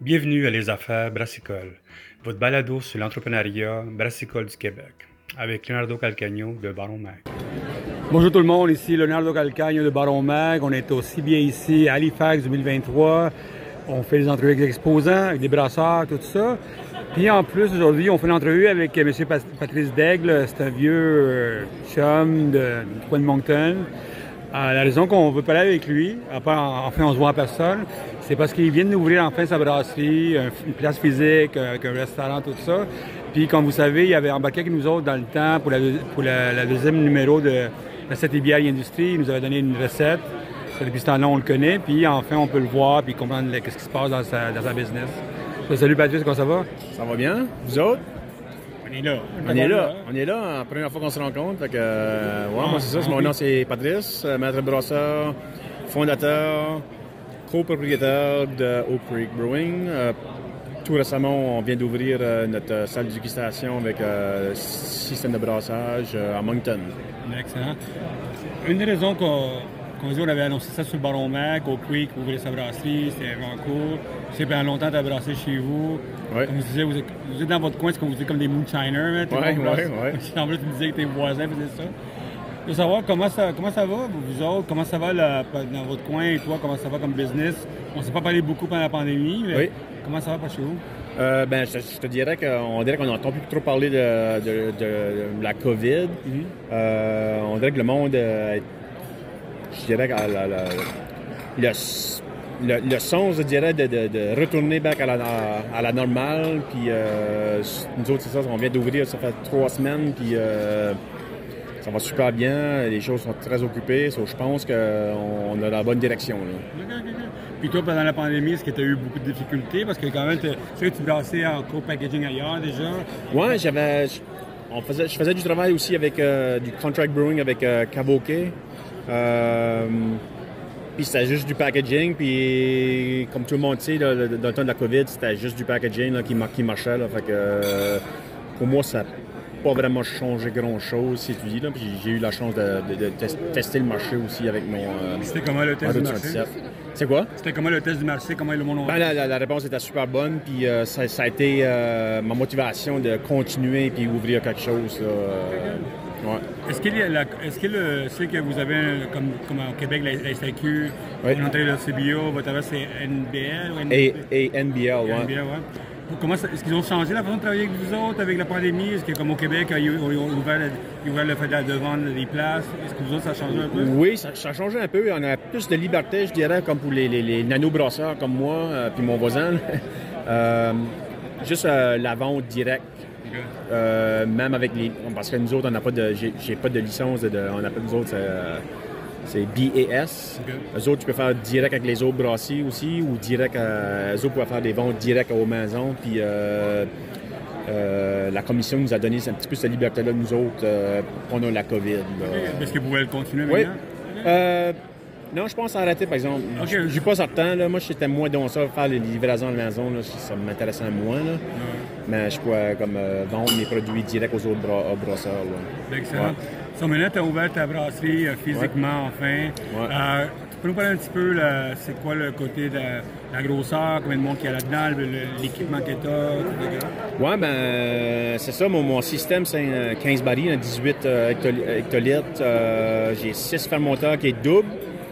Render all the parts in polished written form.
Bienvenue à Les Affaires Brassicole, votre balado sur l'entrepreneuriat brassicole du Québec, avec Leonardo Calcagno de Baron Mag. Bonjour tout le monde, ici Leonardo Calcagno de Baron Mag. On est aussi bien ici à Halifax 2023. On fait des entrevues avec des exposants, avec des brasseurs, tout ça. Puis en plus, aujourd'hui, on fait une entrevue avec M. Patrice Daigle. C'est un vieux chum du coin de Moncton. La raison qu'on veut parler avec lui, enfin on se voit en personne, c'est parce qu'il vient d'ouvrir enfin sa brasserie, une place physique, avec un restaurant, tout ça. Puis comme vous savez, il avait embarqué avec nous autres dans le temps pour la deuxième numéro de Recette et bière et industrie. Il nous avait donné une recette. Depuis ce temps-là, on le connaît. Puis enfin, on peut le voir puis comprendre ce qui se passe dans sa business. Salut Patrice, comment ça va? Ça va bien? Vous autres? On est là. On est là, la première fois qu'on se rencontre. Fait que, moi c'est ça, mon nom c'est Patrice, maître brasseur, fondateur, copropriétaire de Oak Creek Brewing. Tout récemment, on vient d'ouvrir notre salle de dégustation avec système de brassage à Moncton. Excellent. Une des raisons qu'on dit, on avait annoncé ça sur le Baron Mag, Oak Creek, ouvrir sa brasserie, c'était vraiment cool. Je sais, pendant longtemps, tu as brassé chez vous. Ouais. Comme je disais, vous êtes dans votre coin, c'est comme vous êtes comme des moonshiners. Oui. En plus, tu me disais que tes voisins faisaient ça. Je veux savoir comment ça va, vous autres, comment ça va dans votre coin et toi, comment ça va comme business. On ne s'est pas parlé beaucoup pendant la pandémie, mais Oui. comment ça va par chez vous? Je te dirais qu'on n'entend plus trop parler de la COVID. On dirait que le monde, je dirais que le sens, je dirais, de retourner back à la normale. Puis nous autres, c'est ça, on vient d'ouvrir, ça fait 3 semaines, puis ça va super bien. Les choses sont très occupées. Je pense qu'on est dans la bonne direction. Là. Okay. Puis toi, pendant la pandémie, est-ce que tu as eu beaucoup de difficultés? Parce que quand même, tu sais que tu brassais en co-packaging ailleurs déjà. Oui, je faisais du travail aussi avec du contract brewing avec Cavoquet. Puis c'était juste du packaging, puis comme tout le monde sait, dans le temps de la COVID, c'était juste du packaging là, qui marchait. Là, fait que pour moi, ça n'a pas vraiment changé grand-chose, si tu dis. Là, puis j'ai eu la chance de tester le marché aussi avec mon... C'était comment le test du marché? C'est quoi? C'était comment le test du marché? Comment le monde... La réponse était super bonne, puis ça a été ma motivation de continuer puis ouvrir quelque chose. Ouais. Est-ce que c'est que vous avez, comme au Québec, la SAQ, oui. on entend le CBO, votre adresse c'est NBL ou Et NBL, ouais. NBL, ouais. Est-ce qu'ils ont changé la façon de travailler avec vous autres, avec la pandémie? Est-ce que, comme au Québec, ils ont ouvert le fait de vendre des places? Est-ce que vous autres, ça a changé un peu? Oui, ça a changé un peu. On a plus de liberté, je dirais, comme pour les nano-brasseurs comme moi, puis mon voisin. Juste la vente directe. Okay. Même avec parce que nous autres, on n'a pas de... J'ai pas de licence, on appelle nous autres... C'est BAS. Okay. Eux autres, tu peux faire direct avec les autres brassiers aussi, ou direct eux autres peuvent faire des ventes directes aux maisons. Puis la commission nous a donné un petit peu cette liberté-là, nous autres, pendant la COVID. Okay. Est-ce que vous pouvez le continuer maintenant? Oui. Non, je pense arrêter, par exemple. Okay. Je suis pas certain. Là. Moi, j'étais moins dans ça, faire les livraisons à la maison, là, ça m'intéressait moins. Là. Mais je pourrais comme, vendre mes produits directs aux autres brasseurs. Là. Excellent. Ouais. So, maintenant, tu as ouvert ta brasserie physiquement, enfin. Ouais. Tu peux nous parler un petit peu, c'est quoi le côté de la grosseur, combien de monde qu'il y a là-dedans, l'équipement que tu as? Oui, c'est ça. Mon système, c'est 15 barils, 18 hectolitres. J'ai 6 fermenteurs qui est double.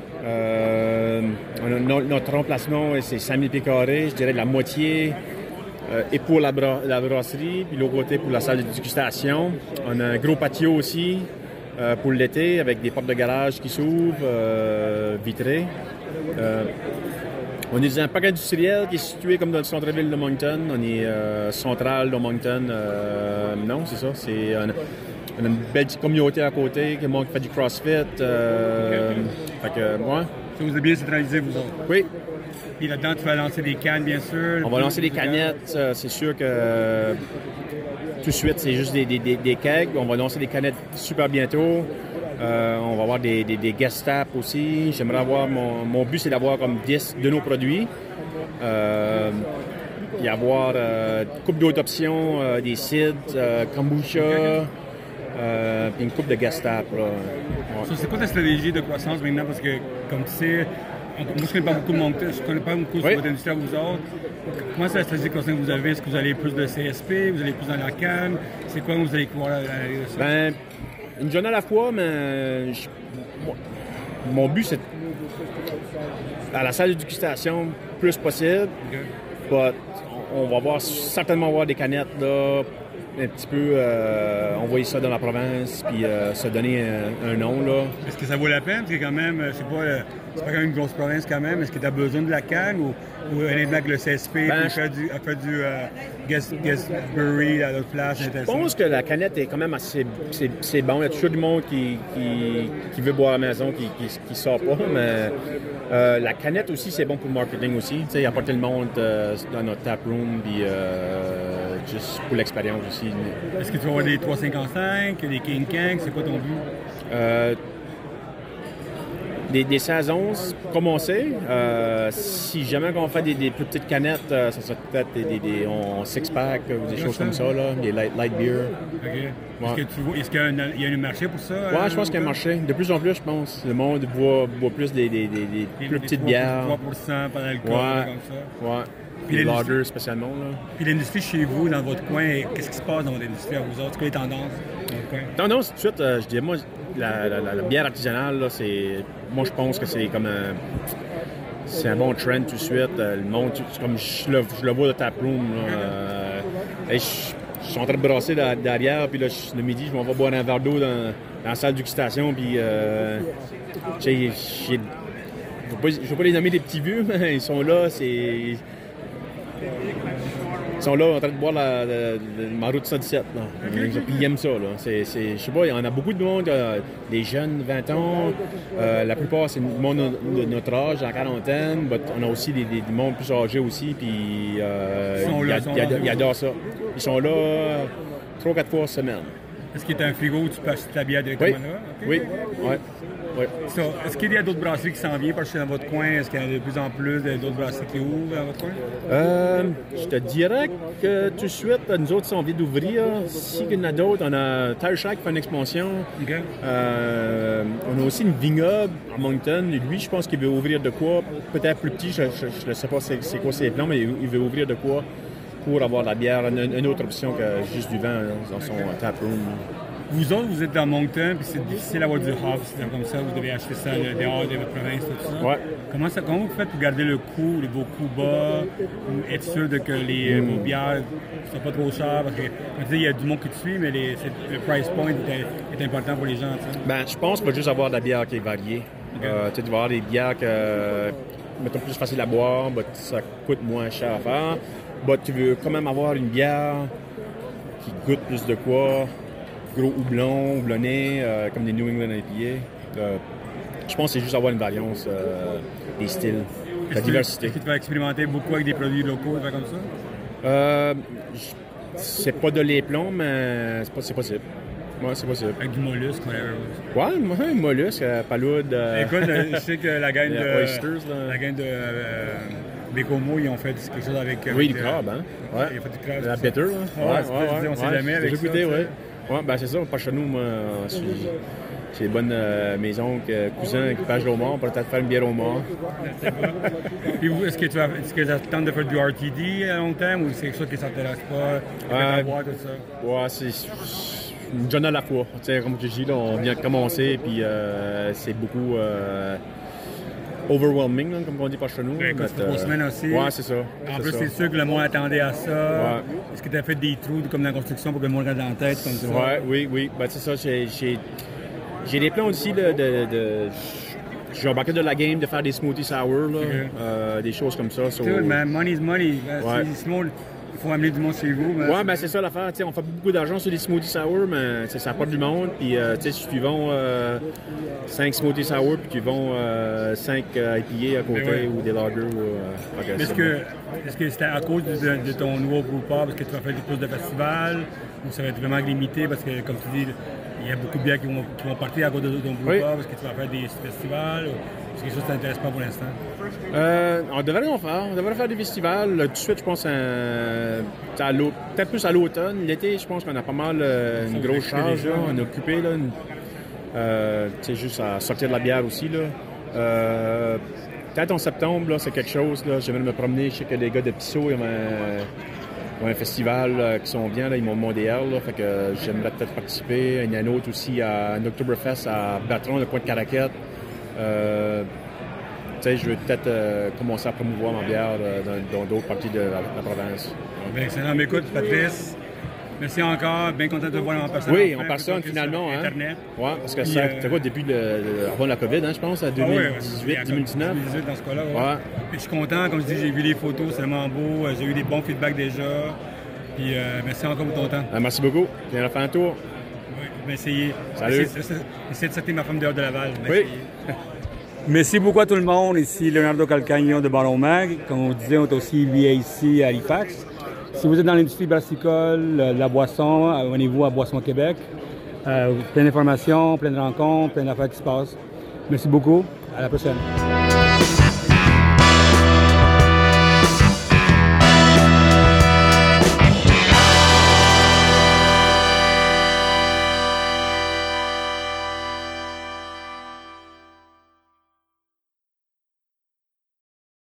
Notre remplacement, c'est 5000 pieds carrés, je dirais la moitié est pour la brasserie, puis l'autre côté pour la salle de dégustation. On a un gros patio aussi pour l'été avec des portes de garage qui s'ouvrent, vitrées. On est dans un parc industriel qui est situé comme dans le centre-ville de Moncton. On est central de Moncton. Non, c'est ça. On a une belle petite communauté à côté, qui fait du CrossFit. Fait que, ouais. Ça vous est bien centralisé, vous autres? Oui. Puis là-dedans, tu vas lancer des cannes, bien sûr. On va lancer des canettes. C'est sûr que tout de suite, c'est juste des kegs. On va lancer des canettes super bientôt. On va avoir des guest taps aussi. J'aimerais avoir... Mon but, c'est d'avoir comme 10 de nos produits. Y avoir une couple d'autres options, des cidres, kombucha... puis une coupe de guest taps. Ouais. So, c'est quoi ta stratégie de croissance maintenant? Parce que, comme tu sais, moi, je ne connais pas beaucoup de Moncton, je ne connais pas beaucoup sur votre industrie à vous autres. Comment ça se fait que vous avez? Est-ce que vous allez plus de CSP, vous allez plus dans la canne? C'est quoi vous allez pouvoir aller de ça? Ben, une journée à la fois, mais mon but, c'est à la salle de dégustation plus possible. Okay. But on va certainement avoir des canettes là, un petit peu envoyer ça dans la province puis se donner un nom là. Est-ce que ça vaut la peine? Parce que quand même, c'est pas quand même une grosse province quand même. Est-ce que tu as besoin de la canne ou honnêtement avec le CSP a fait du guest brewery à l'autre place? Je pense que la canette est quand même assez c'est bon. Il y a toujours du monde qui veut boire à la maison, qui sort pas, mais la canette aussi, c'est bon pour le marketing aussi. Tu sais, apporter le monde dans notre tap room, puis juste pour l'expérience aussi. Est-ce que tu vas avoir des 355, des King Kang? C'est quoi ton but? Des saisons, comme on sait, si jamais on fait des plus petites canettes, ça serait peut-être des six-pack ou des choses comme ça, là, des light beer. OK. Ouais. Est-ce qu'il y a un marché pour ça? Ouais, je pense qu'il y a un marché. De plus en plus, je pense. Le monde boit plus des plus petites bières. 3% par alcool, ouais. comme ça. Ouais. Puis les lagers spécialement. Là. Puis l'industrie chez vous, dans votre coin, qu'est-ce qui se passe dans votre industrie à vous autres? C'est quoi les tendances dans votre coin? Tendance, tout de suite, je dirais, moi, la bière artisanale, là, c'est... Moi, je pense que c'est comme c'est un bon trend tout de suite. Le monde, comme je le vois de taproom. Je suis en train de brasser derrière, puis là, le midi, je m'en vais boire un verre d'eau dans la salle de dégustation, puis je ne veux pas les nommer des petits vieux, mais ils sont là, ils sont là en train de boire ma route 117. Puis ils aiment ça. Là. Je sais pas, il y en a beaucoup de monde, des jeunes, 20 ans. La plupart, c'est du monde de notre âge, en quarantaine. Mais on a aussi des monde plus âgés aussi. Puis ils adorent ça. Ils sont là 3 ou 4 fois par semaine. Est-ce qu'il y a un frigo où tu peux acheter ta bière directement là? Okay. Oui. So, est-ce qu'il y a d'autres brasseries qui s'en viennent parce que dans votre coin? Est-ce qu'il y a de plus en plus d'autres brasseries qui ouvrent dans votre coin? Je te dirais que tout de suite, nous autres, si on vient d'ouvrir, s'il y en a d'autres, on a Tire Shack qui fait une expansion. Okay. On a aussi une vignoble à Moncton. Lui, je pense qu'il veut ouvrir de quoi, peut-être plus petit, je ne sais pas c'est quoi ses plans, mais il veut ouvrir de quoi pour avoir de la bière, une autre option que juste du vin dans son taproom. Vous autres, vous êtes dans Moncton, puis c'est difficile d'avoir du hop, c'est comme ça, vous devez acheter ça dehors de votre province, tout ça. Ouais. Comment vous faites pour garder le coût, vos coûts bas, être sûr de que vos bières ne sont pas trop chères? Parce que, comme tu dis, il y a du monde qui te suit, mais le price point est important pour les gens, tu sais. Ben, je pense qu'il va juste avoir de la bière qui est variée. Okay. Tu vas avoir des bières que, mettons, plus facile à boire, mais ça coûte moins cher à faire. Mais tu veux quand même avoir une bière qui goûte plus de quoi, gros houblonné, comme des New England IPA. Je pense que c'est juste avoir une variance des styles, la diversité. Est-ce que tu vas expérimenter beaucoup avec des produits locaux, comme ça? C'est pas de lait plomb, mais c'est possible. Ouais, c'est possible. Avec du mollusque, whatever. Ouais, mollusque, paloude. Écoute, je sais que la gang de Bécomo, ils ont fait quelque chose avec... Oui, du crabe, hein? Ouais. Ils ont fait du crabe. La bitter, là. Ouais, on sait jamais avec ça. J'ai goûté, ouais, ben c'est ça, pas chez nous, moi, j'ai des bonnes maisons, cousins qui pêchent au mort, on peut peut-être faire une bière au mort. Puis vous, est-ce que ça te tente de faire du RTD à long terme ou c'est quelque chose qui ne s'intéresse pas? Boire, tout ça? Ouais, c'est une journée à la fois. Tu sais, comme je dis, là, on vient de commencer, puis c'est beaucoup overwhelming, là, comme on dit par chez nous. Écoute, c'est 3 semaines aussi. Ouais, c'est ça. En plus, c'est sûr que le monde attendait à ça. Ouais. Est-ce que tu as fait des trous comme dans la construction pour que le monde reste dans la tête comme ça? Ouais, oui. Ben, c'est ça. J'ai des plans aussi j'ai embarqué de la game de faire des smoothies sour, là, des choses comme ça. Cool, man. Money's money. Ouais. Il faut amener du monde chez vous. Ouais, ben c'est ça l'affaire. On fait beaucoup d'argent sur les smoothies sour, mais ça apporte du monde. Puis, si tu vends 5 smoothies sour, puis tu vends 5 IPA à côté ou des lagers. Est-ce que c'était à cause de ton nouveau brewpub, parce que tu vas faire plus de festivals, ou ça va être vraiment limité, parce que, comme tu dis, il y a beaucoup de bières qui vont partir à cause de ton brewpub, parce que tu vas faire des festivals, ou est-ce que ça ne t'intéresse pas pour l'instant? On devrait en faire. On devrait faire des festivals. Tout de suite, je pense, peut-être plus à l'automne. L'été, je pense qu'on a pas mal une grosse charge. Là. On est occupé. Juste à sortir de la bière aussi. Là. peut-être en septembre, là, c'est quelque chose. Là, j'aimerais me promener. Je sais que les gars de Pissot, ils ont un festival qui sont bien. Là, ils m'ont demandé hier. Là, fait que j'aimerais peut-être participer. Il y en a un autre aussi à un Oktoberfest à Bertrand, le coin de Caraquette. Je veux peut-être commencer à promouvoir ma bière dans d'autres parties de la province. Bien, excellent. Mais écoute, Patrice, merci encore. Bien content de te voir en personne. Oui, en personne finalement. Internet. Oui, parce que ça, c'était quoi depuis avant la COVID, hein, je pense, à 2018, 2019. 2018 dans ce cas-là. Ouais. Ouais. Je suis content. Comme je dis, j'ai vu les photos, c'est vraiment beau. J'ai eu des bons feedbacks déjà. Puis merci encore pour ton temps. Merci beaucoup. Je viens de faire un tour. Oui, je vais essayer. Salut. Essayer de sortir ma femme dehors de Laval. Oui. Merci beaucoup à tout le monde. Ici Leonardo Calcagno de Baron Mag. Comme on disait, on est aussi lié ici à Halifax. Si vous êtes dans l'industrie brassicole, la boisson, abonnez-vous à Boisson Québec. Plein d'informations, plein de rencontres, plein d'affaires qui se passent. Merci beaucoup. À la prochaine.